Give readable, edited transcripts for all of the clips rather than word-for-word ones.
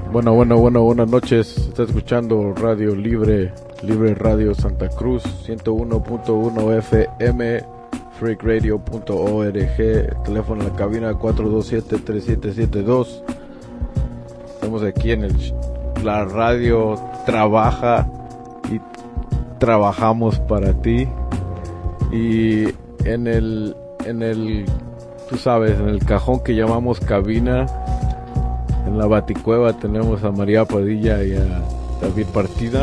Buenas noches. Está escuchando Radio Libre Radio Santa Cruz, 101.1 FM, freakradio.org, teléfono en la cabina 427-3772. Estamos aquí en la radio trabaja y trabajamos para ti. Y en el, tú sabes, en el cajón que llamamos cabina, en la baticueva, tenemos a María Padilla y a David Partida.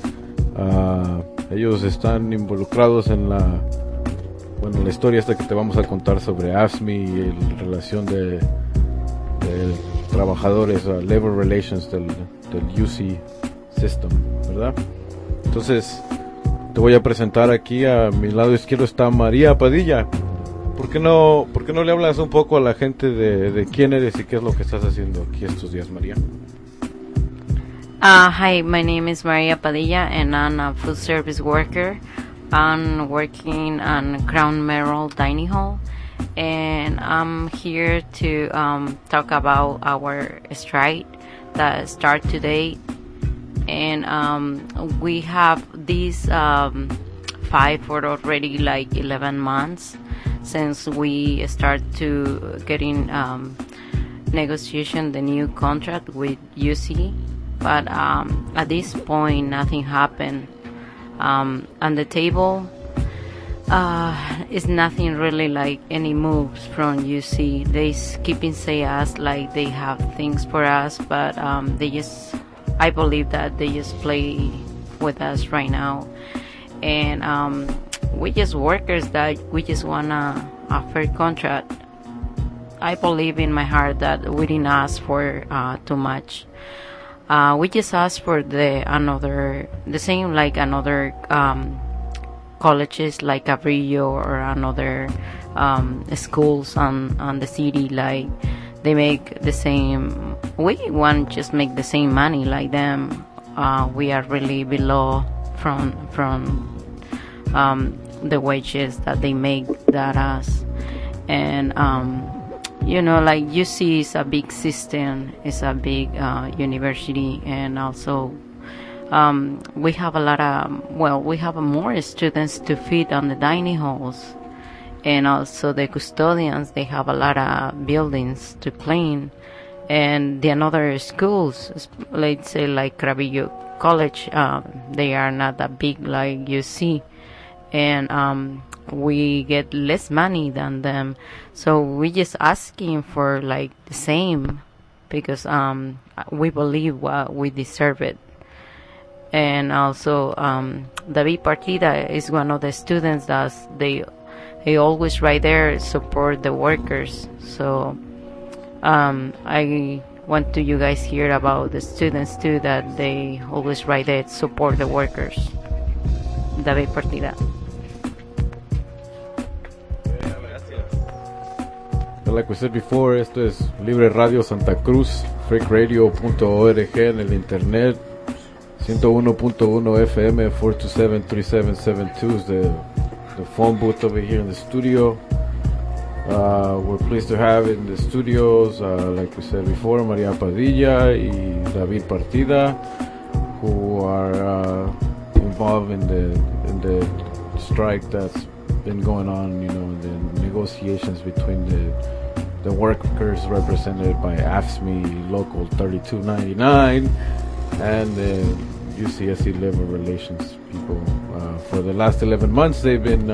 Ellos están involucrados en la historia esta que te vamos a contar sobre AFSCME y la relación de trabajadores, labor relations del UC system, ¿verdad? Entonces te voy a presentar aquí. A mi lado izquierdo está María Padilla. ¿Por qué no le hablas un poco a la gente de quién eres y qué es lo que estás haciendo aquí estos días, María? Hi, my name is Maria Padilla and I'm a food service worker. I'm working on Crown Merrill Dining Hall, and I'm here to talk about our strike that start today. And we have these fight for already like 11 months since we start to getting negotiation the new contract with UC, but at this point nothing happened. On the table is nothing really like any moves from UC. They keeping say us like they have things for us, but I believe that they just play with us right now. And we just workers that we just want a fair contract. I believe in my heart that we didn't ask for too much. We just asked for the same like another colleges like Cabrillo or another schools on the city, like they make the same. We want just make the same money like them. We are really below from the wages that they make that us. And like UC is a big system, it's a big university, and also we have we have more students to feed on the dining halls, and also the custodians, they have a lot of buildings to clean, and the another schools, let's say like Cravillo College, they are not that big like UC, and we get less money than them, so we just asking for like the same, because we believe we deserve it. And also David Partida is one of the students that he always right there support the workers. So I want to you guys hear about the students too, that they always right there support the workers. David Partida. Like we said before, esto es Libre Radio Santa Cruz, freakradio.org en el internet, 101.1 FM, 427-3772 is the phone booth over here in the studio. We're pleased to have in the studios, like we said before, Maria Padilla y David Partida, who are involved in the strike that's been going on, the negotiations between the workers represented by AFSCME Local 3299 and the UCSC Labor Relations people. For the last 11 months, they've been,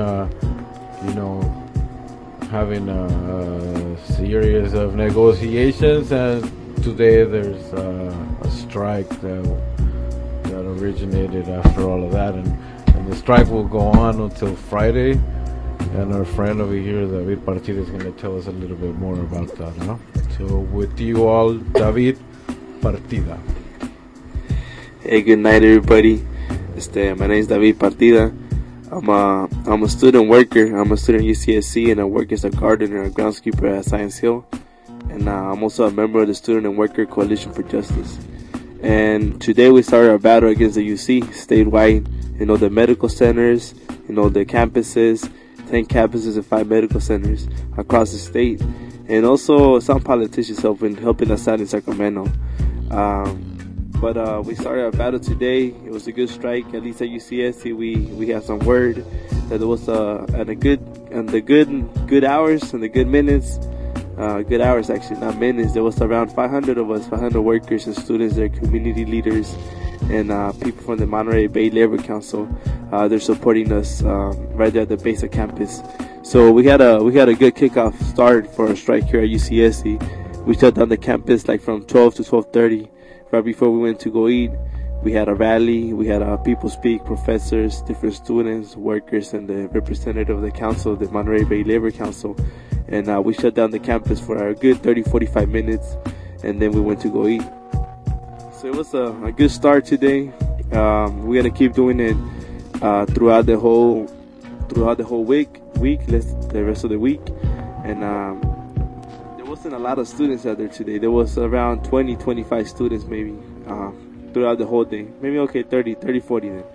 having a series of negotiations, and today there's a strike that originated after all of that, and the strike will go on until Friday. And our friend over here, David Partida, is going to tell us a little bit more about that, no? So with you all, David Partida. Hey, good night, everybody. My name is David Partida. I'm a student worker. I'm a student at UCSC, and I work as a gardener and groundskeeper at Science Hill. And I'm also a member of the Student and Worker Coalition for Justice. And today we started our battle against the UC statewide. The medical centers, the campuses, 10 campuses and 5 medical centers across the state, and also some politicians helping us out in Sacramento. But we started our battle today. It was a good strike. At least at UCSC, we have some word that it was at the good hours and the good minutes. Good hours actually, not minutes. There was around 500 of us, 500 workers and students, their community leaders, and people from the Monterey Bay Labor Council. They're supporting us right there at the base of campus. So we had a good kickoff start for our strike here at UCSC. We shut down the campus like from 12 to 12:30. Right before we went to go eat, we had a rally. We had people speak, professors, different students, workers, and the representative of the council, the Monterey Bay Labor Council. And we shut down the campus for a good 30-45 minutes, and then we went to go eat. So it was a good start today. We're gonna keep doing it throughout the whole week, the rest of the week. And there wasn't a lot of students out there today. There was around 20-25 students maybe throughout the whole day. Maybe 30-40 then.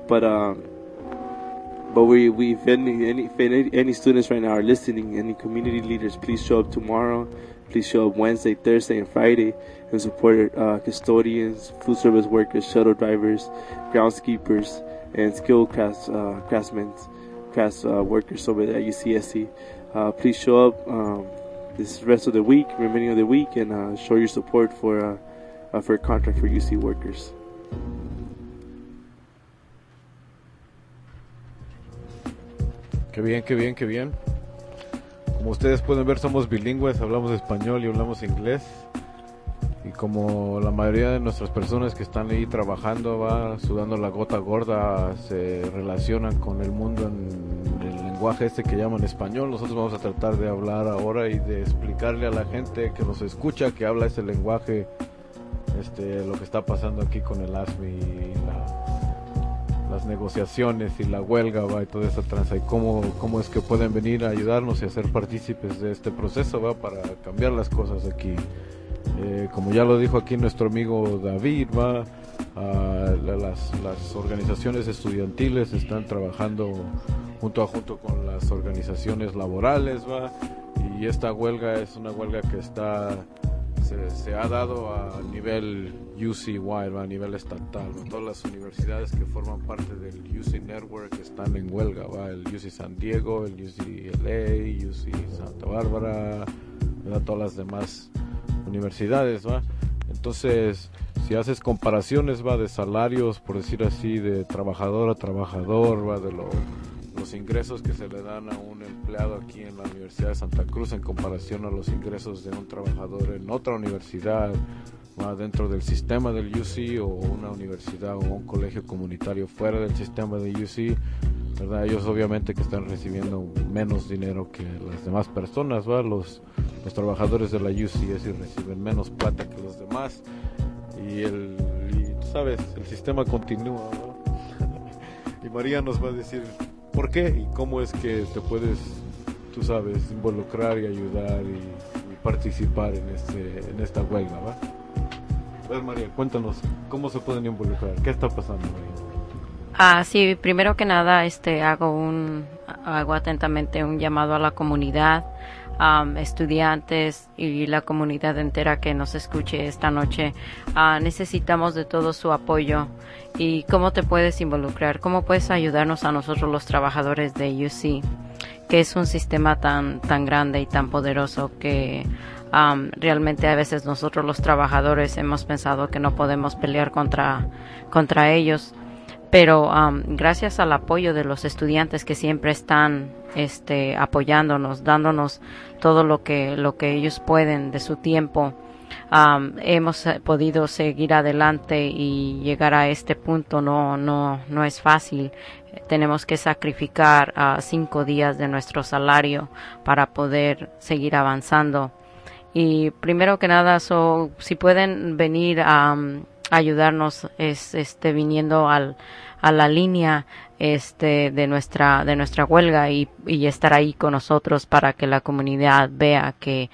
But if any students right now are listening, any community leaders, please show up tomorrow. Please show up Wednesday, Thursday, and Friday and support custodians, food service workers, shuttle drivers, groundskeepers, and skilled craftsmen, workers over there at UCSC. Please show up this rest of the week, remaining of the week, and show your support for a contract for UC workers. Qué bien, qué bien, qué bien. Como ustedes pueden ver, somos bilingües, hablamos español y hablamos inglés. Y como la mayoría de nuestras personas que están ahí trabajando, sudando la gota gorda, se relacionan con el mundo en el lenguaje este que llaman español, nosotros vamos a tratar de hablar ahora y de explicarle a la gente que nos escucha, que habla ese lenguaje, lo que está pasando aquí con el ASME y las negociaciones y la huelga y toda esa tranza, y cómo es que pueden venir a ayudarnos y a ser partícipes de este proceso para cambiar las cosas aquí. Como ya lo dijo aquí nuestro amigo David, las organizaciones estudiantiles están trabajando junto con las organizaciones laborales, y esta huelga es una huelga que se ha dado a nivel UC-wide, a nivel estatal. Todas las universidades que forman parte del UC Network están en huelga, el UC San Diego, el UCLA, UC Santa Bárbara, todas las demás universidades, Entonces, si haces comparaciones, de salarios, por decir así, de trabajador a trabajador, de los ingresos que se le dan a un empleado aquí en la Universidad de Santa Cruz en comparación a los ingresos de un trabajador en otra universidad, dentro del sistema del UC, o una universidad o un colegio comunitario fuera del sistema de UC, ¿verdad? Ellos obviamente que están recibiendo menos dinero que las demás personas, los trabajadores de la UCS reciben menos plata que los demás, y tú sabes, el sistema continúa, y María nos va a decir por qué y cómo es que te puedes, tú sabes, involucrar y ayudar y participar en esta huelga, Pues María, cuéntanos, ¿cómo se pueden involucrar? ¿Qué está pasando, María? Sí, primero que nada, hago atentamente un llamado a la comunidad, estudiantes y la comunidad entera que nos escuche esta noche. Necesitamos de todo su apoyo. ¿Y cómo te puedes involucrar? ¿Cómo puedes ayudarnos a nosotros los trabajadores de UC? Que es un sistema tan grande y tan poderoso que realmente a veces nosotros los trabajadores hemos pensado que no podemos pelear contra ellos. Pero gracias al apoyo de los estudiantes que siempre están apoyándonos, dándonos todo lo que ellos pueden de su tiempo, hemos podido seguir adelante y llegar a este punto. No es fácil. Tenemos que sacrificar 5 días de nuestro salario para poder seguir avanzando. Y primero que nada, si pueden venir a ayudarnos, viniendo a la línea de nuestra huelga y estar ahí con nosotros para que la comunidad vea que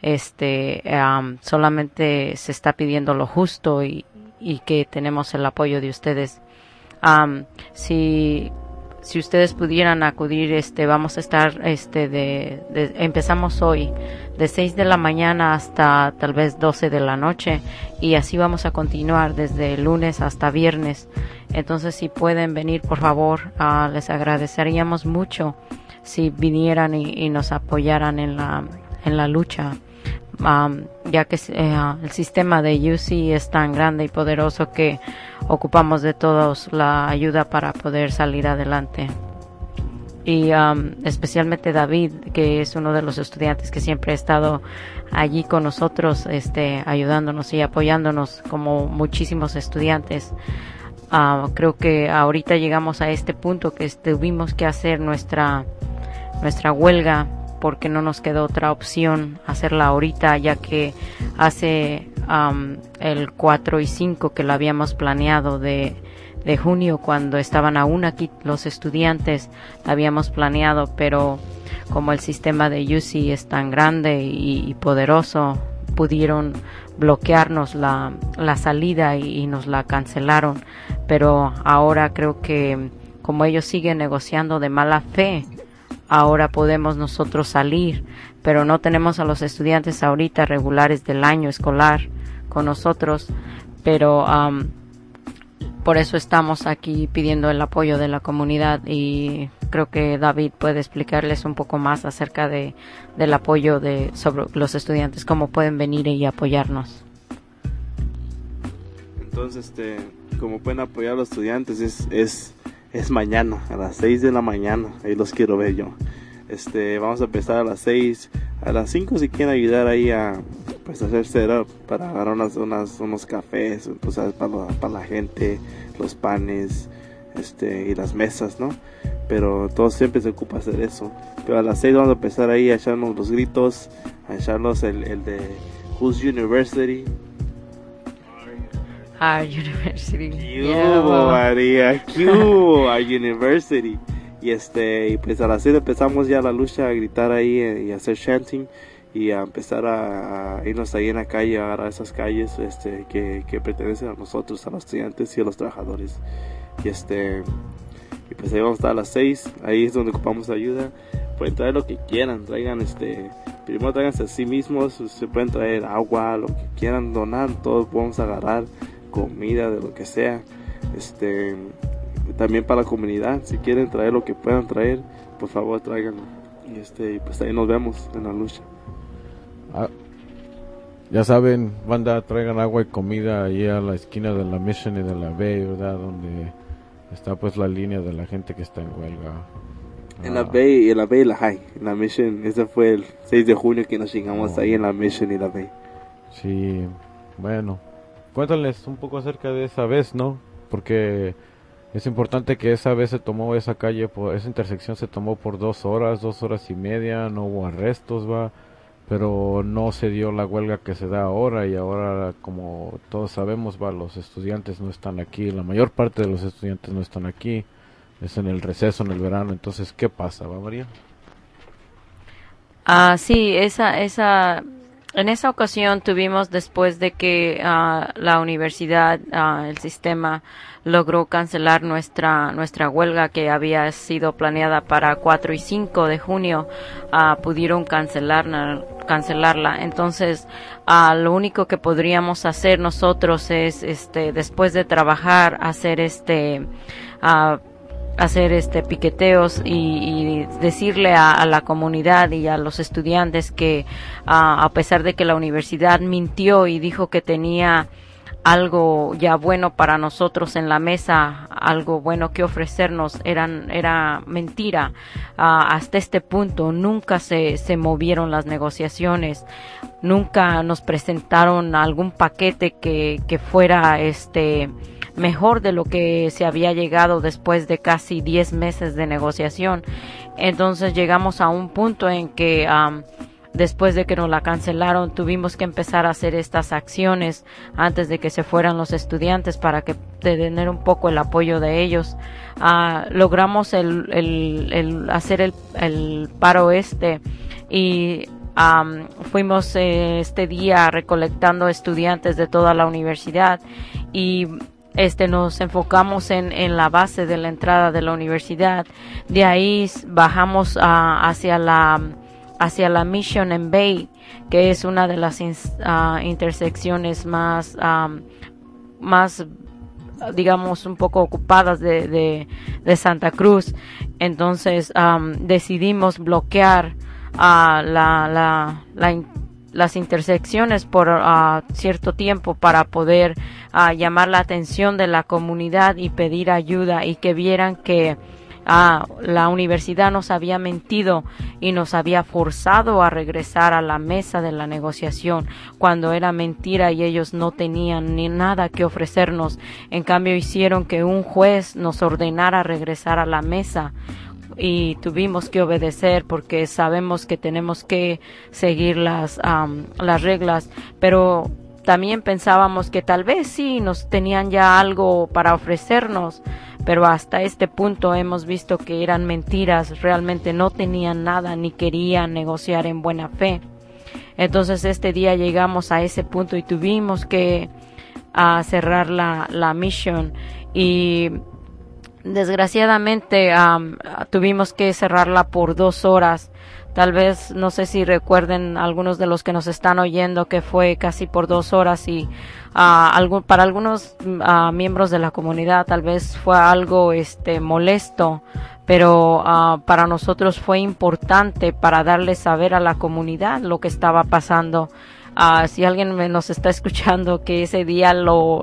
solamente se está pidiendo lo justo y que tenemos el apoyo de ustedes. Si si ustedes pudieran acudir, vamos a estar, empezamos hoy de 6 de la mañana hasta tal vez 12 de la noche, y así vamos a continuar desde lunes hasta viernes. Entonces, si pueden venir, por favor, les agradeceríamos mucho si vinieran y nos apoyaran en la lucha, ya que el sistema de UC es tan grande y poderoso que ocupamos de todos la ayuda para poder salir adelante. Y especialmente David, que es uno de los estudiantes que siempre ha estado allí con nosotros, ayudándonos y apoyándonos, como muchísimos estudiantes. Creo que ahorita llegamos a este punto que tuvimos que hacer nuestra huelga, porque no nos quedó otra opción hacerla ahorita, ya que hace el 4 y 5 que lo habíamos planeado de junio, cuando estaban aún aquí los estudiantes, la habíamos planeado, pero como el sistema de UC es tan grande y poderoso, pudieron bloquearnos la salida y nos la cancelaron. Pero ahora creo que como ellos siguen negociando de mala fe, ahora podemos nosotros salir, pero no tenemos a los estudiantes ahorita regulares del año escolar con nosotros, pero por eso estamos aquí pidiendo el apoyo de la comunidad, y creo que David puede explicarles un poco más acerca del apoyo sobre los estudiantes, cómo pueden venir y apoyarnos. Entonces, como pueden apoyar a los estudiantes es mañana a las 6 de la mañana, ahí los quiero ver yo. Vamos a empezar a las 6, a las 5 si quieren ayudar ahí a hacer setup para agarrar unos cafés, tú sabes, para la gente, los panes, y las mesas, ¿no? Pero todo siempre se ocupa hacer eso. Pero a las 6 vamos a empezar ahí a echarnos los gritos, a echarnos el de Whose University. Our University. María, Our University. Y pues a las 6 empezamos ya la lucha, a gritar ahí y a hacer chanting, y a empezar a irnos ahí en la calle, a agarrar esas calles que pertenecen a nosotros, a los estudiantes y a los trabajadores. Y pues ahí vamos a estar a las 6, ahí es donde ocupamos ayuda. Pueden traer lo que quieran, traigan primero tráiganse a sí mismos, se pueden traer agua, lo que quieran donar, todos podemos agarrar comida, de lo que sea. También para la comunidad, si quieren traer lo que puedan traer, por favor tráiganlo. Y pues ahí nos vemos en la lucha. Ya saben, banda, traigan agua y comida ahí a la esquina de la Mission y de la Bay, ¿verdad? Donde está pues la línea de la gente que está en huelga. En la Bay y la High, en la Mission. Ese fue el 6 de junio que nos llegamos ahí en la Mission y la Bay. Sí, bueno, cuéntales un poco acerca de esa vez, ¿no? Porque es importante que esa vez se tomó esa calle, esa intersección se tomó por 2 horas y media, no hubo arrestos, pero no se dio la huelga que se da ahora, y ahora, como todos sabemos, los estudiantes no están aquí, la mayor parte de los estudiantes no están aquí, es en el receso, en el verano. Entonces, ¿qué pasa, María? Sí, en esa ocasión tuvimos, después de que la universidad, el sistema logró cancelar nuestra huelga que había sido planeada para 4 y 5 de junio, pudieron cancelarla. Entonces, lo único que podríamos hacer nosotros es, después de trabajar, hacer piqueteos y decirle a la comunidad y a los estudiantes que a pesar de que la universidad mintió y dijo que tenía algo ya bueno para nosotros en la mesa, algo bueno que ofrecernos, era mentira. Hasta este punto nunca se movieron las negociaciones, nunca nos presentaron algún paquete que fuera mejor de lo que se había llegado después de casi 10 meses de negociación. Entonces llegamos a un punto en que después de que nos la cancelaron, tuvimos que empezar a hacer estas acciones antes de que se fueran los estudiantes, para que tener un poco el apoyo de ellos. Logramos el hacer el paro y fuimos este día recolectando estudiantes de toda la universidad, y nos enfocamos en la base de la entrada de la universidad. De ahí bajamos hacia la Mission and Bay, que es una de las intersecciones más digamos un poco ocupadas de Santa Cruz. Entonces decidimos bloquear las intersecciones por cierto tiempo para poder llamar la atención de la comunidad y pedir ayuda, y que vieran que la universidad nos había mentido y nos había forzado a regresar a la mesa de la negociación cuando era mentira y ellos no tenían ni nada que ofrecernos. En cambio hicieron que un juez nos ordenara regresar a la mesa, y tuvimos que obedecer porque sabemos que tenemos que seguir las reglas, pero también pensábamos que tal vez sí nos tenían ya algo para ofrecernos, pero hasta este punto hemos visto que eran mentiras, realmente no tenían nada ni querían negociar en buena fe. Entonces este día llegamos a ese punto y tuvimos que cerrar la misión, y desgraciadamente tuvimos que cerrarla por 2 horas. Tal vez, no sé si recuerden algunos de los que nos están oyendo, que fue casi por 2 horas, y para algunos miembros de la comunidad tal vez fue algo molesto, pero para nosotros fue importante para darle saber a la comunidad lo que estaba pasando. Si alguien nos está escuchando que ese día lo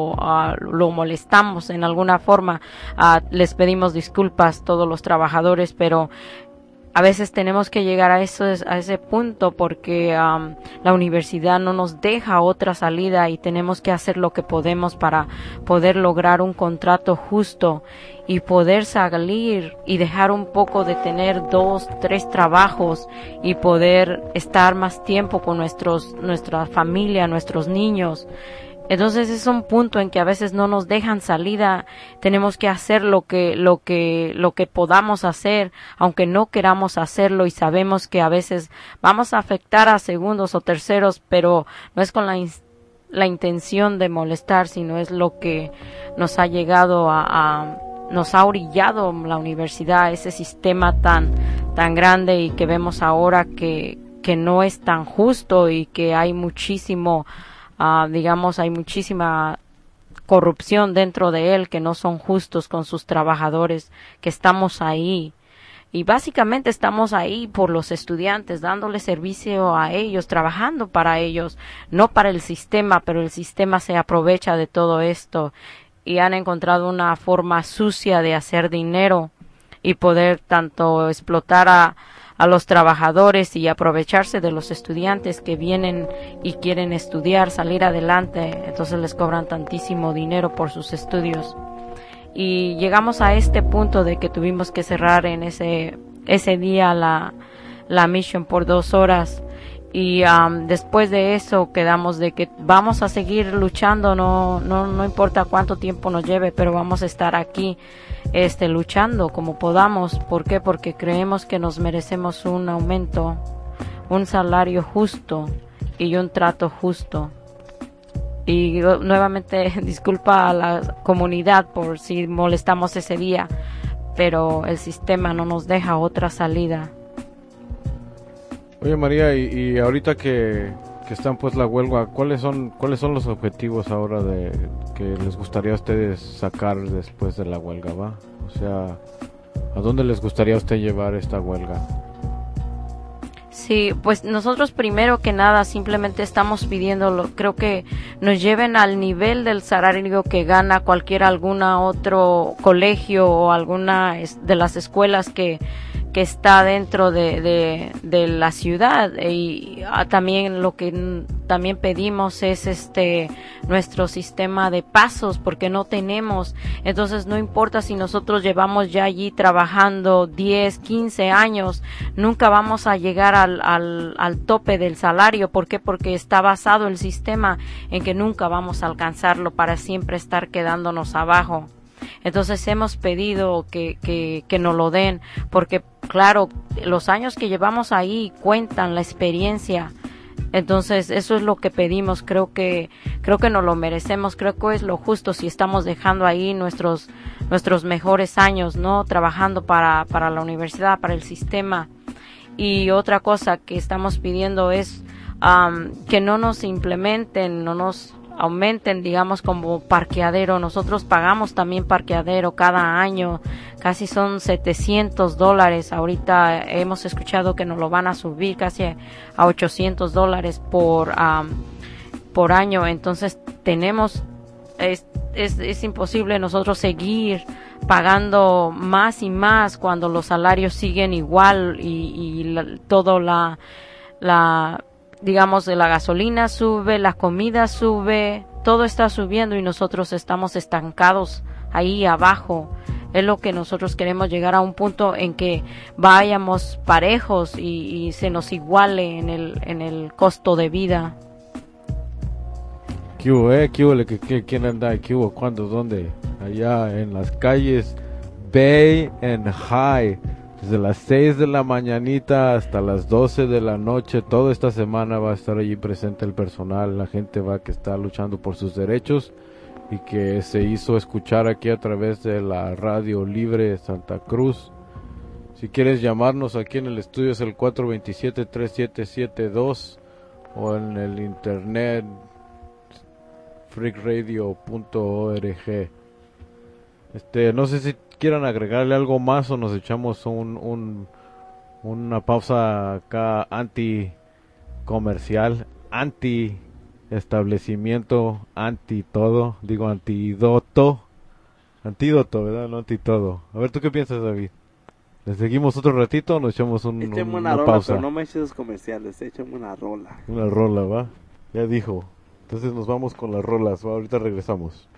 molestamos en alguna forma, les pedimos disculpas todos los trabajadores, pero a veces tenemos que llegar a ese punto porque la universidad no nos deja otra salida, y tenemos que hacer lo que podemos para poder lograr un contrato justo y poder salir y dejar un poco de tener 2, 3 trabajos y poder estar más tiempo con nuestra familia, nuestros niños. Entonces es un punto en que a veces no nos dejan salida. Tenemos que hacer lo que podamos hacer, aunque no queramos hacerlo, y sabemos que a veces vamos a afectar a segundos o terceros, pero no es con la intención de molestar, sino es lo que nos ha llegado nos ha orillado la universidad, ese sistema tan grande, y que vemos ahora que no es tan justo, y que hay muchísima corrupción dentro de él, que no son justos con sus trabajadores, que estamos ahí. Y básicamente estamos ahí por los estudiantes, dándole servicio a ellos, trabajando para ellos, no para el sistema, pero el sistema se aprovecha de todo esto y han encontrado una forma sucia de hacer dinero y poder tanto explotar a los trabajadores y aprovecharse de los estudiantes que vienen y quieren estudiar, salir adelante. Entonces les cobran tantísimo dinero por sus estudios. Y llegamos a este punto de que tuvimos que cerrar en ese día la misión por 2 horas. Y después de eso quedamos de que vamos a seguir luchando, no importa cuánto tiempo nos lleve, pero vamos a estar aquí luchando como podamos. ¿Por qué? Porque creemos que nos merecemos un aumento, un salario justo y un trato justo. Y nuevamente disculpa a la comunidad por si molestamos ese día, pero el sistema no nos deja otra salida. Oye María, y ahorita que están pues la huelga, ¿cuáles son los objetivos ahora de que les gustaría a ustedes sacar después de la huelga, va? O sea, ¿a dónde les gustaría a usted llevar esta huelga? Sí, pues nosotros primero que nada simplemente estamos pidiendo, creo que nos lleven al nivel del salario que gana alguna otro colegio o alguna de las escuelas que está dentro de la ciudad. Y también lo que también pedimos es nuestro sistema de pasos, porque no tenemos. Entonces no importa si nosotros llevamos ya allí trabajando 10, 15 años, nunca vamos a llegar al tope del salario. ¿Por qué? Porque está basado el sistema en que nunca vamos a alcanzarlo, para siempre estar quedándonos abajo. Entonces hemos pedido que nos lo den, porque claro, los años que llevamos ahí cuentan, la experiencia Entonces eso es lo que pedimos, creo que nos lo merecemos, creo que es lo justo si estamos dejando ahí nuestros mejores años, ¿no? Trabajando para la universidad, para el sistema. Y otra cosa que estamos pidiendo es que no nos implementen, no nos aumenten, digamos, como parqueadero. Nosotros pagamos también parqueadero cada año, casi son $700. Ahorita hemos escuchado que nos lo van a subir casi a $800 por año. Entonces es imposible nosotros seguir pagando más y más cuando los salarios siguen igual y todo digamos, la gasolina sube, la comida sube, todo está subiendo y nosotros estamos estancados ahí abajo. Es lo que nosotros queremos, llegar a un punto en que vayamos parejos y se nos iguale en el costo de vida. ¿Qué hubo, ¿Qué hubo? ¿Quién anda? ¿Qué hubo? ¿Cuándo? ¿Dónde? Allá en las calles Bay and High. Desde las 6 de la mañanita hasta las 12 de la noche, toda esta semana va a estar allí presente el personal, la gente que está luchando por sus derechos y que se hizo escuchar aquí a través de la Radio Libre Santa Cruz. Si quieres llamarnos aquí en el estudio es el 427-3772 o en el internet freakradio.org. No sé si quieran agregarle algo más o nos echamos una pausa acá anti-comercial, anti-establecimiento, anti-todo, digo antídoto, ¿verdad? No anti-todo. A ver, ¿tú qué piensas, David? ¿Le seguimos otro ratito o nos echamos una rola, pausa? Pero no me eches comerciales, échame una rola. Una rola, ¿va? Ya dijo. Entonces nos vamos con las rolas, ¿va? Ahorita regresamos.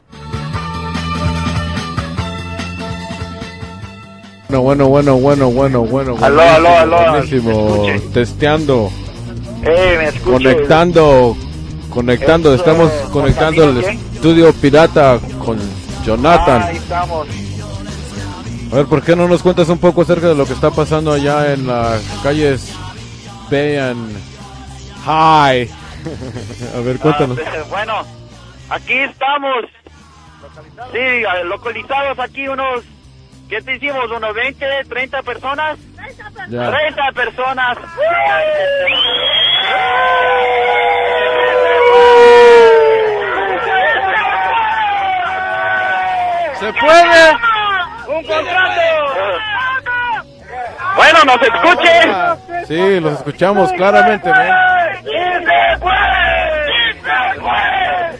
Bueno. Aló. Buenísimo. Testeando. ¿me escuchas? Conectando. Estamos conectando el estudio pirata con Jonathan. Ahí estamos. A ver, ¿por qué no nos cuentas un poco acerca de lo que está pasando allá en las calles Bay and High? A ver, cuéntanos. Bueno, aquí estamos. Sí, localizados aquí unos... ¿Qué te hicimos? ¿Unos 20, 30 personas? Ya. 30 personas. ¡Se puede! ¡Un contrato! Bueno, ¿nos escuchen? Sí, los escuchamos claramente, ¿no? ¡Sí se puede! ¡Sí se puede!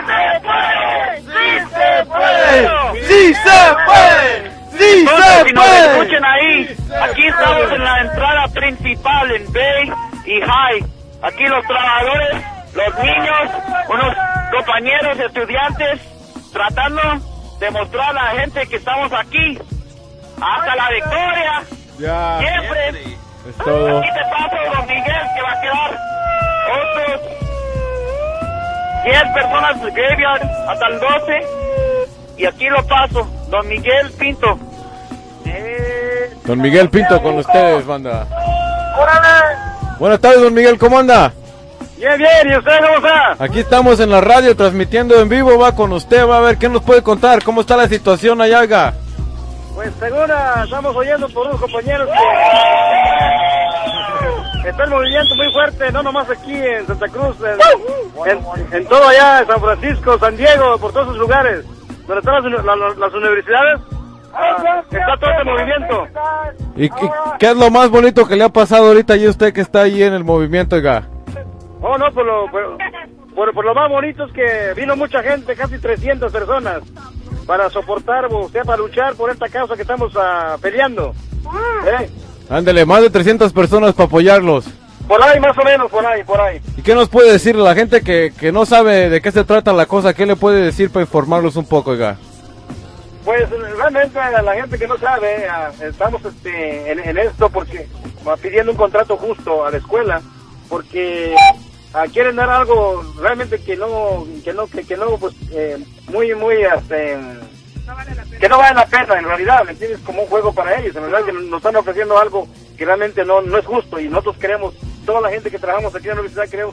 ¡Sí se puede! ¡Sí se puede! ¡Sí Entonces, si nos escuchen ahí, aquí estamos en la entrada principal en Bay y High. Aquí los trabajadores, los niños, unos compañeros estudiantes, tratando de mostrar a la gente que estamos aquí hasta la victoria. Ya. Siempre. Es todo. Aquí te paso, don Miguel, que va a quedar otros 10 personas de graveyard hasta el 12. Y aquí lo paso, don Miguel Pinto. Don Miguel Pinto con ustedes, banda. ¡Órale! Buenas tardes, don Miguel, ¿cómo anda? Bien, ¿y usted cómo está? Aquí estamos en la radio transmitiendo en vivo, va con usted, va a ver qué nos puede contar, cómo está la situación allá, oiga. Pues según estamos oyendo por unos compañeros que está el movimiento muy fuerte, no nomás aquí en Santa Cruz, en todo allá, en San Francisco, San Diego, por todos esos lugares, donde están las universidades, está todo este movimiento. ¿Y qué es lo más bonito que le ha pasado ahorita y usted que está ahí en el movimiento, oiga? Oh, no, por lo más bonito es que vino mucha gente, casi 300 personas, para soportar, o sea, para luchar por esta causa que estamos peleando. Ándele, más de 300 personas para apoyarlos. Por ahí, más o menos, por ahí. ¿Y qué nos puede decir la gente que no sabe de qué se trata la cosa? ¿Qué le puede decir para informarlos un poco, oiga? Pues realmente a la gente que no sabe, estamos en esto porque pidiendo un contrato justo a la escuela, porque quieren dar algo realmente que no pues muy que no vale la pena en realidad, ¿me entiendes? Como un juego para ellos, en realidad que nos están ofreciendo algo que realmente no es justo y nosotros queremos toda la gente que trabajamos aquí en la universidad queremos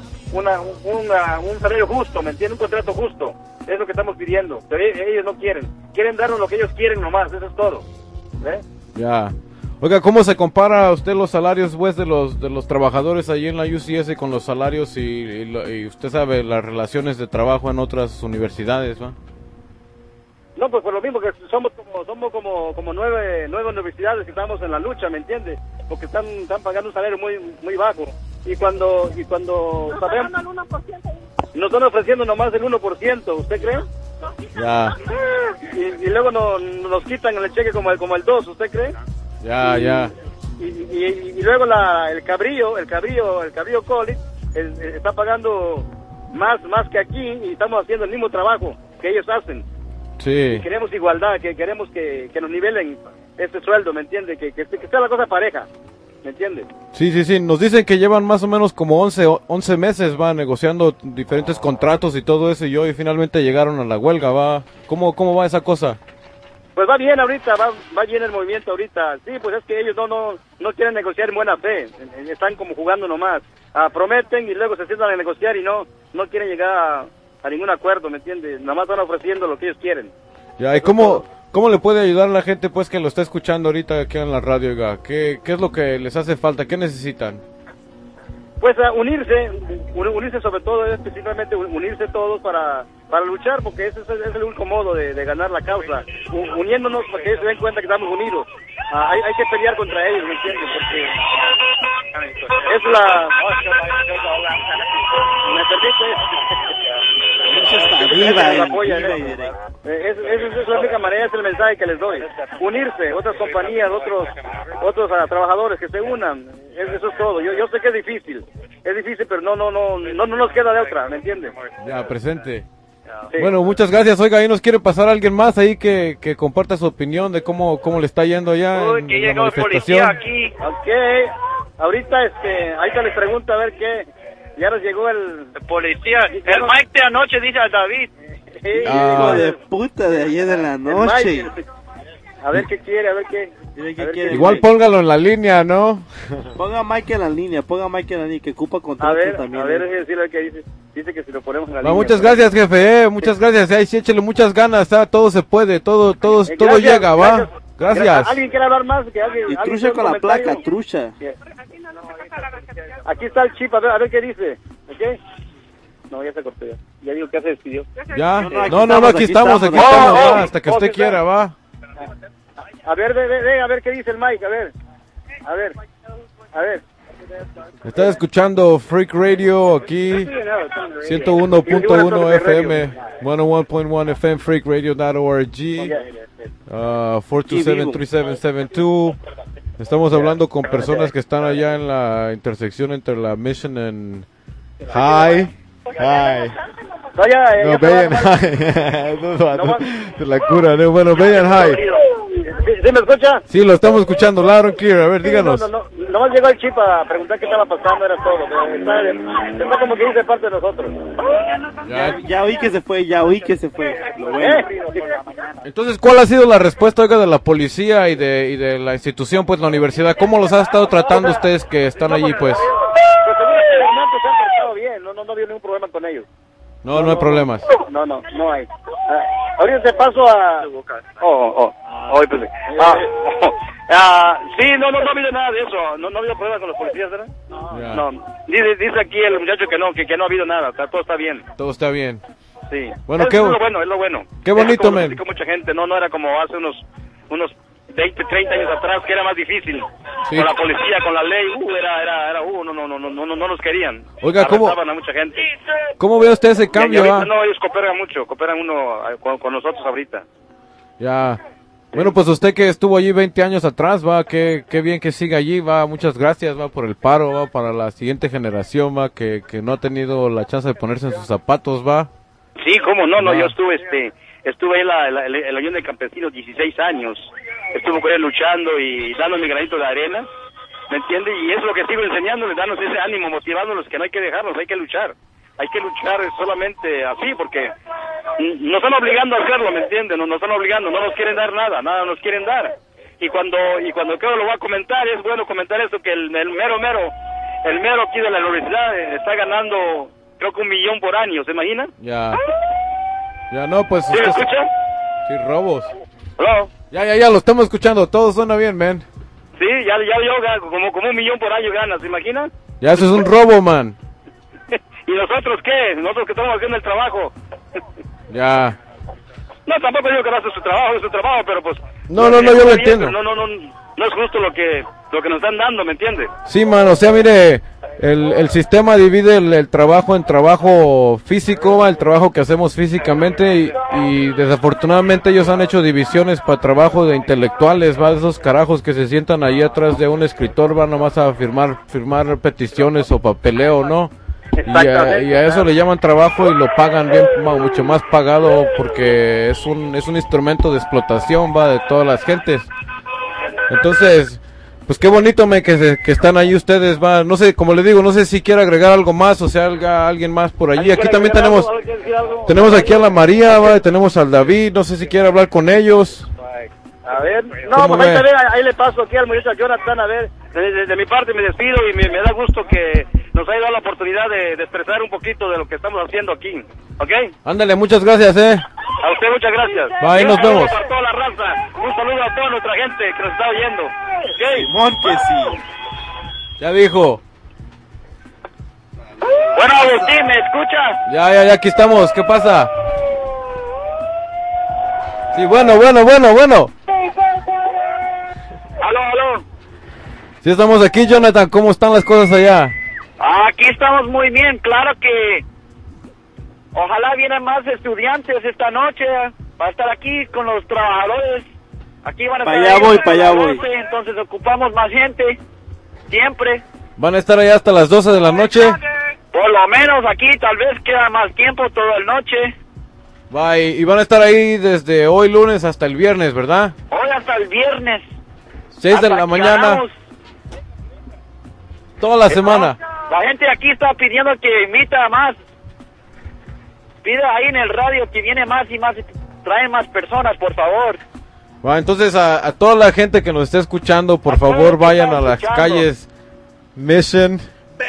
un salario justo, ¿me entiendes? Un contrato justo. Es lo que estamos pidiendo. Pero ellos no quieren. Quieren darnos lo que ellos quieren nomás, eso es todo. ¿Ve? Ya. Oiga, ¿cómo se compara usted los salarios pues, de los trabajadores allí en la UCS con los salarios y usted sabe las relaciones de trabajo en otras universidades, ¿va? No, pues por lo mismo que somos como nueve universidades que estamos en la lucha, ¿me entiende? Porque están pagando un salario muy bajo. Y cuando sabemos, nos están ofreciendo nomás el 1%, ¿usted cree? Ya. Y luego nos quitan el cheque como el 2%, ¿usted cree? Ya. Y luego el cabrillo College está pagando más que aquí y estamos haciendo el mismo trabajo que ellos hacen. Sí. Y queremos igualdad, que queremos que nos nivelen este sueldo, ¿me entiende? Que sea la cosa pareja, ¿me entiende? Sí. Nos dicen que llevan más o menos como 11 meses, va, negociando diferentes contratos y todo eso y finalmente llegaron a la huelga, va. ¿Cómo va esa cosa? Pues va bien ahorita, va bien el movimiento ahorita. Sí, pues es que ellos no quieren negociar en buena fe, están como jugando nomás. Prometen y luego se sientan a negociar y no quieren llegar a ningún acuerdo, ¿me entiendes? Nada más están ofreciendo lo que ellos quieren. Ya, ¿y cómo le puede ayudar a la gente pues que lo está escuchando ahorita aquí en la radio, oiga? ¿Qué es lo que les hace falta? ¿Qué necesitan? Pues unirse sobre todo, específicamente unirse todos para luchar, porque ese es el único modo de ganar la causa, uniéndonos para que ellos se den cuenta que estamos unidos. Hay que pelear contra ellos, ¿me entiendes? Porque es la... ¿Me permite? Esa es la única manera, es el mensaje que les doy. Unirse, otras compañías, otros trabajadores que se unan, eso es todo. Yo sé que es difícil, pero no nos queda de otra, ¿me entiendes? Ya, presente. Sí. Bueno, muchas gracias. Oiga, ahí nos quiere pasar alguien más ahí que comparta su opinión de cómo le está yendo allá en que la llegó el manifestación. policía aquí. Ok, ahorita ahorita les pregunto a ver qué, ya nos llegó el Policía, el Mike de anoche dice a David. Hijo de puta de ayer de la noche. A ver qué quiere, a ver qué. Igual póngalo en la línea, ¿no? Ponga a Mike en la línea, que ocupa contrato A ver, también. a ver, decirle a ver qué dice. Dice que si lo ponemos en la línea. Muchas gracias, jefe, muchas gracias. Ahí sí, échale muchas ganas, todo se puede, todo Gracias, llega, va. Gracias. ¿Alguien quiere hablar más? Y trucha con la placa, trucha. Aquí está el chip, a ver qué dice. ¿Ok? No, ya se cortó ya. Ya digo que ya se despidió. Ya. No, Aquí estamos, va, hasta que usted quiera, va. A ver, a ver qué dice el Mike, a ver. Está escuchando Freak Radio aquí, 101.1 FM, 101.1 FM, freakradio.org, 427-3772. Estamos hablando con personas que están allá en la intersección entre la Mission and High. No, Bayan High. No, la cura, ¿no? Bueno, Bayan High. ¿Sí me escucha? Sí, lo estamos escuchando loud and clear. A ver, díganos. Nomás llegó el chip a preguntar qué estaba pasando, era todo. Está como que dice parte de nosotros. Ya oí que se fue, Lo bueno. Entonces, ¿cuál ha sido la respuesta, oiga, de la policía y de la institución, pues, la universidad? ¿Cómo los ha estado tratando ustedes que están allí, pues? Pues según el experimento se han tratado bien, no había ningún problema con ellos. No hay problemas. No hay. Ahorita te paso a... sí, no ha habido nada de eso. No ha habido problemas con los policías, ¿verdad? No. Dice aquí el muchacho que no ha habido nada. Todo está bien. Todo está bien. Sí. Bueno, es lo bueno. Qué bonito, men. Mucha gente, no era como hace unos 20, 30 años atrás, que era más difícil. Sí. Con la policía, con la ley, no nos querían. Oiga, arrestaban a mucha gente. ¿Cómo ve usted ese cambio? No, ellos cooperan uno con nosotros ahorita. Ya. Bueno, pues usted que estuvo allí 20 años atrás, va, qué bien que siga allí, va, muchas gracias, va, por el paro, va, para la siguiente generación, va, que no ha tenido la chance de ponerse en sus zapatos, va. Sí, cómo no, yo estuve en la Unión de Campesinos 16 años, estuve con él luchando y dando mi granito de arena, ¿me entiende? Y es lo que sigo enseñándoles, darnos ese ánimo, motivándolos que no hay que dejarnos, hay que luchar solamente así, porque nos están obligando a hacerlo, ¿me entiende? Nos están obligando, no nos quieren dar nada nos quieren dar. Y cuando creo lo voy a comentar, es bueno comentar eso, que el mero el mero aquí de la universidad está ganando, creo que $1 millón por año, ¿se imagina? Ya. Ya no, pues... ¿Sí me escucha? Sí, robos. ¿Hello? Ya, lo estamos escuchando, todo suena bien, man. Sí, ya yo gano, como $1 millón por año ganas, ¿se imagina? Ya, eso es un robo, man. ¿Y nosotros qué? Nosotros que estamos haciendo el trabajo. Ya. No, tampoco digo que no hace su trabajo, pero pues... No, yo lo entiendo. No es justo lo que nos están dando, ¿me entiende? Sí, man, o sea, mire, el sistema divide el trabajo en trabajo físico, el trabajo que hacemos físicamente y desafortunadamente ellos han hecho divisiones para trabajo de intelectuales, va, esos carajos que se sientan ahí atrás de un escritor van nomás a firmar peticiones o papeleo, ¿no? Y a eso le llaman trabajo y lo pagan bien, mucho más pagado porque es un instrumento de explotación, va, de todas las gentes. Entonces, pues qué bonito, que están ahí ustedes, va, no sé, como les digo, no sé si quiere agregar algo más o sea, alguien más por allí. Aquí también tenemos aquí a la María, va, tenemos al David, no sé si quiere hablar con ellos. A ver, no, pues ahí le paso aquí al muchacho Jonathan, a ver, de mi parte me despido y me da gusto que nos haya dado la oportunidad de expresar un poquito de lo que estamos haciendo aquí, ¿ok? Ándale, muchas gracias, A usted muchas gracias. Ahí nos vemos. A toda la raza, un saludo a toda nuestra gente que nos está oyendo, ¿ok? Simón que sí. Ya dijo. Bueno, Agustín, ¿me escuchas? Ya, aquí estamos, ¿qué pasa? Sí, bueno. Aló. Sí, estamos aquí, Jonathan, ¿cómo están las cosas allá? Aquí estamos muy bien, claro que ojalá vienen más estudiantes esta noche, va a estar aquí con los trabajadores, aquí van a estar para allá voy. Entonces ocupamos más gente, siempre. ¿Van a estar allá hasta las 12 de la noche? Por lo menos aquí tal vez queda más tiempo toda la noche. Va, y van a estar ahí desde hoy lunes hasta el viernes, ¿verdad? Hoy hasta el viernes. 6 de la mañana. Toda la semana. La gente aquí está pidiendo que invita más. Pide ahí en el radio que viene más y más, traen más personas, por favor. Va, entonces a toda la gente que nos esté escuchando, por favor vayan a las calles Mission.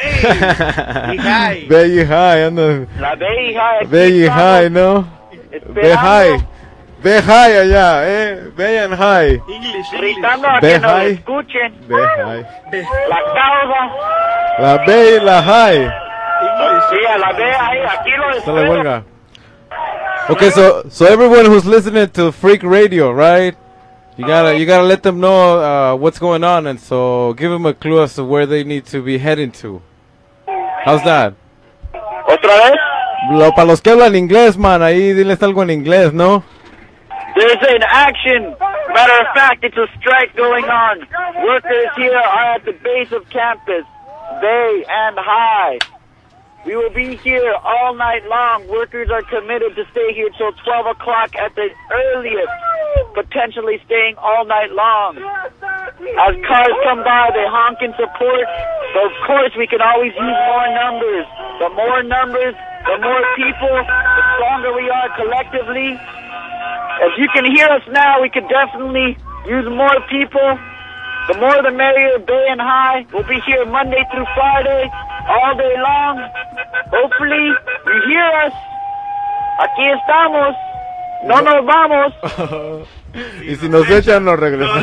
Bay y High, anda. La Bay y High. Bay y High, ¿no? Bay High. Bay High allá, Bay and High. Gritando a que nos escuchen. Bay High. La causa. La Bay y la High. Sí, a la Bay ahí, aquí lo Está la espero. huelga. Okay, so everyone who's listening to Freak Radio, right? You gotta let them know what's going on, and so give them a clue as to where they need to be heading to. How's that? ¿Otra vez? Para los que hablan inglés, man, ahí diles algo en inglés, ¿no? There's an action. Matter of fact, it's a strike going on. Workers here are at the base of campus, Bay and High. We will be here all night long. Workers are committed to stay here till 12 o'clock at the earliest, potentially staying all night long. As cars come by, they honk in support. But of course, we can always use more numbers. The more numbers, the more people, the stronger we are collectively. If you can hear us now, we could definitely use more people. The more the merrier, Bay and High. We'll be here Monday through Friday, all day long. Hopefully, you hear us. Aquí estamos. No nos vamos. Y si nos echan, nos regresamos.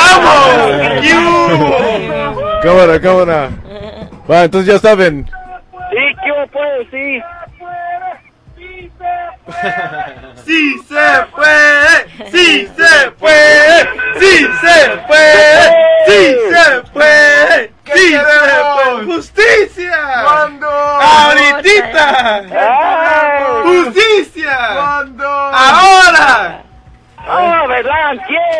¡Vamos! Cámara. Va, entonces ya saben. Sí, ¿qué pues? Sí. ¡Sí se fue! ¡Sí se fue! ¡Sí se fue! ¡Sí se fue! ¡Sí se fue! ¡Justicia! ¿Cuándo? ¡Ahorita! ¡Ay! ¡Justicia! ¿Cuándo? ¡Ahora! ¡Oh, verdad!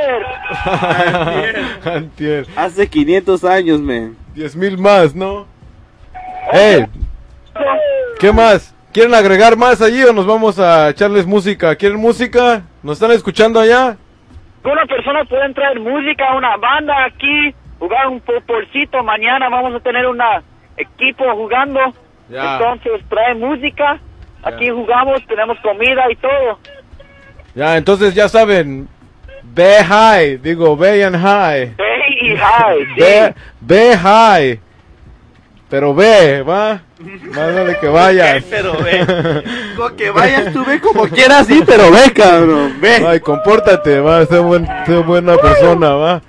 Antier. Antier. Hace 500 años, man. 10,000 más, ¿no? Hey, ¿qué más? ¿Quieren agregar más allí o nos vamos a echarles música? ¿Quieren música? ¿Nos están escuchando allá? Una persona puede traer música, una banda aquí, jugar un futbolcito. Mañana vamos a tener un equipo jugando. Ya. Entonces trae música. Aquí jugamos, tenemos comida y todo. Ya, entonces ya saben. Bay High, digo, Bay and High. Bay y High, sí. Bay High. Pero ve, va. Mándale que vayas. Pero ve. Con que vayas tú ve como quieras, sí, pero ve, cabrón. Ve. Ay, compórtate, va. Sé buena persona, va.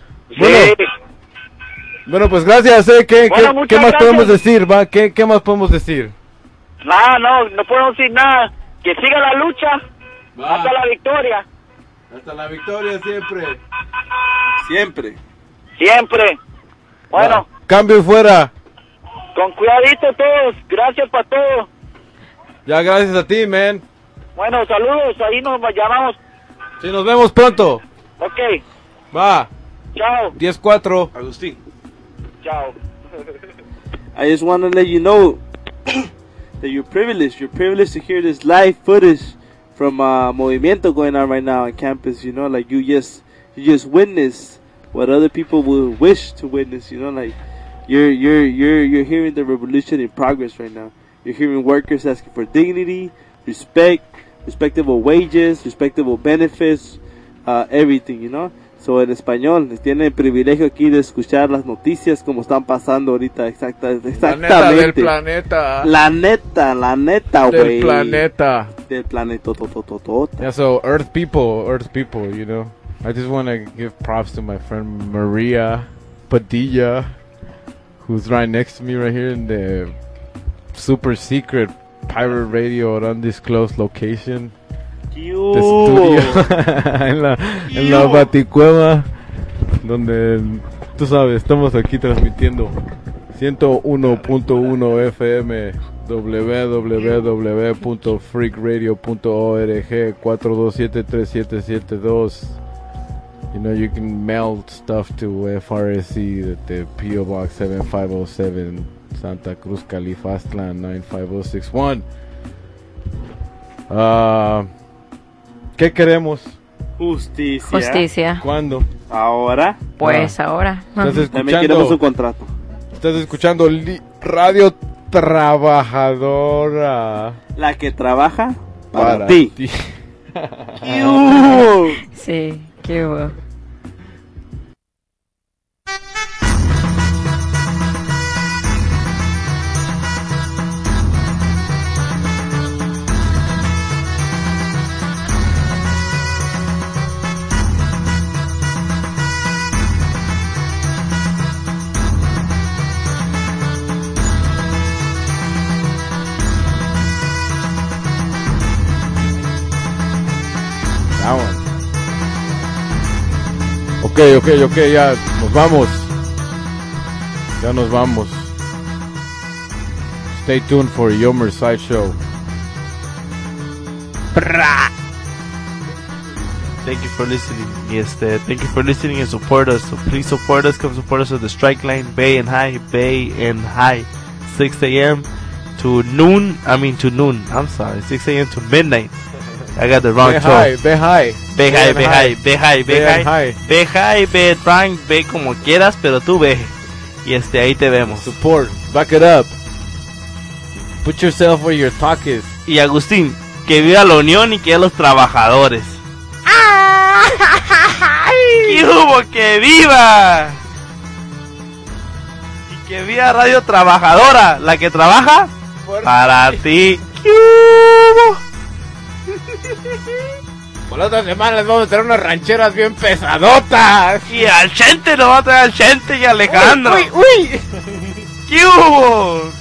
Bueno, pues gracias, ¿Qué Bueno, más muchas gracias. podemos decir, va? ¿Qué más podemos decir? No podemos decir nada. Que siga la lucha hasta la victoria. Hasta la victoria siempre. Siempre. Bueno, Va. Cambio y fuera. con cuidadito todos. Gracias para todo. Ya, gracias a ti, man. Bueno, saludos. Ahí nos llamamos. Sí, nos vemos pronto. Ok. Va. Chao. 10-4. Agustín. Chao. I just want to let you know that you're privileged. You're privileged to hear this live footage from Movimiento going on right now on campus. You know, like you just witnessed what other people would wish to witness. You know, like you're hearing the revolution in progress right now. You're hearing workers asking for dignity, respectable wages, respectable benefits, everything. You know. So, en español, tienen el privilegio aquí de escuchar las noticias como están pasando ahorita, exactamente. La neta del planeta. La neta, güey. Del planeta. Del planeta, Yeah, so Earth people, you know. I just want to give props to my friend Maria Padilla, who's right next to me right here in the super secret pirate radio at undisclosed location. De estudio en la Baticueva, donde tú sabes, estamos aquí transmitiendo 101.1 FM, www.freakradio.org, 427-3772. You know, you can mail stuff to FRSC at the PO Box 7507, Santa Cruz, Califastlan 95061. ¿Qué queremos? Justicia. ¿Cuándo? Ahora. Pues ahora. También queremos un contrato. Estás escuchando Radio Trabajadora. La que trabaja para ti. Sí, qué hubo. Ok, ya nos vamos. Ya nos vamos. Stay tuned for Yomer Sideshow. Thank you for listening. Thank you for listening and support us. So please support us. Come support us at the Strike Line, Bay and High, 6 a.m. to noon. I'm sorry, 6 a.m. to midnight. I got the wrong show. Be high, Frank, ve como quieras, pero tú ve. Y ahí te vemos. Support, back it up. Put yourself where your talk is. Y Agustín, que viva la unión y que viva los trabajadores. ¡Qué hubo! ¡Que viva! Y que viva Radio Trabajadora, la que trabaja para ti. ¡Qué hubo! Por la otra semana les vamos a traer unas rancheras bien pesadotas. Y al Chente nos va a traer al Chente y a Alejandro. ¡Uy! ¿Qué hubo?